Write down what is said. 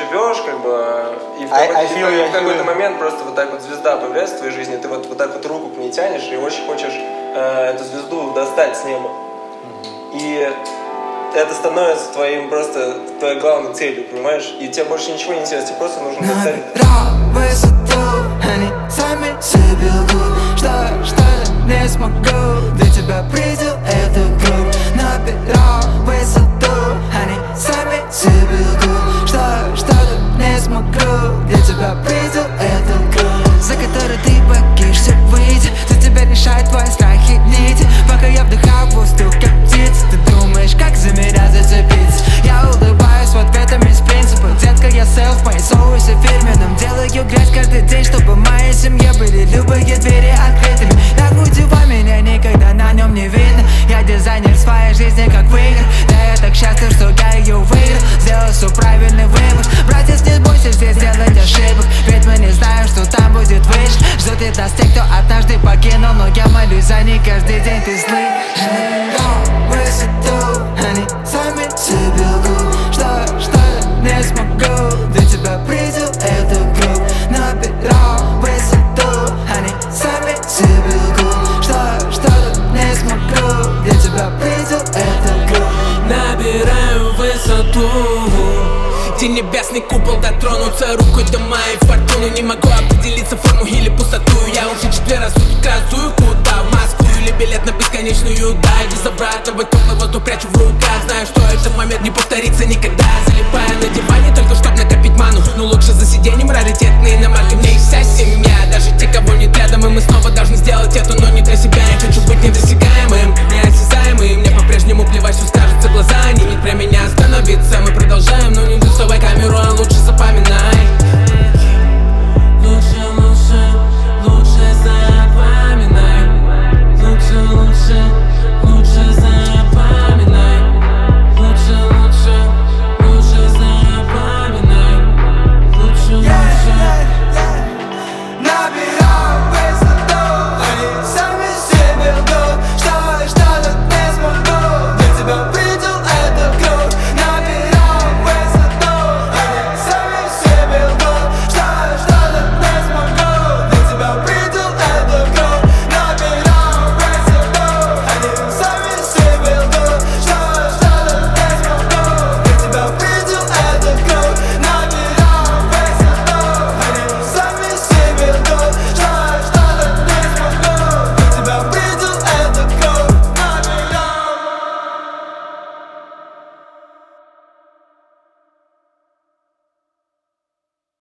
живешь, как бы, и в какой-то момент просто вот так вот звезда появляется в твоей жизни, ты вот так вот руку к ней тянешь и очень хочешь эту звезду достать с неба. И это становится твоим просто твоей главной целью, понимаешь? И тебе больше ничего не интересно, тебе просто нужно достать. Они сами себе лгут, что не смогу. Для тебя предел это круг. Набирал высоту. Они сами себе лгут, что не смогу. Для тебя предел это круг, за который ты боишься выйти. За тебя решает твои страхи нити. Пока я вдыхаю воздух, как птица, ты думаешь, как за меня зацепиться. Я улыбаюсь в ответом из принципа. Детка, я селф, мои соусы фирменным. Делаю грязь каждый день, чтобы в моей семье были любые двери открытыми. Так удивай меня, никогда на нем не видно. Я дизайнер своей жизни, как в играх. Да я так счастлив, что я ее выиграл. Сделал все правильный выбор. Братец, не бойся здесь делать ошибок, ведь мы не знаем, что там будет выше. Ждут и нас те, кто однажды покинул, но я молюсь за них каждый день, ты слышишь? Высоту, они сами себе лгут, что не смогу. Для тебя предел это круг. Набирал высоту, они сами себе лгут, что не смогу. Для тебя предел это круг. Набираю высоту, где небесный купол, дотронуться рукой до моей фортуны. Не могу определиться форму или пустоту. Я уже 4 раз в красую, куда? В Москву или билет на бесконечную даль. Без обратного теплый воздух прячу в руках. Знаю, что этот момент не повторится никогда. Залипая на диван,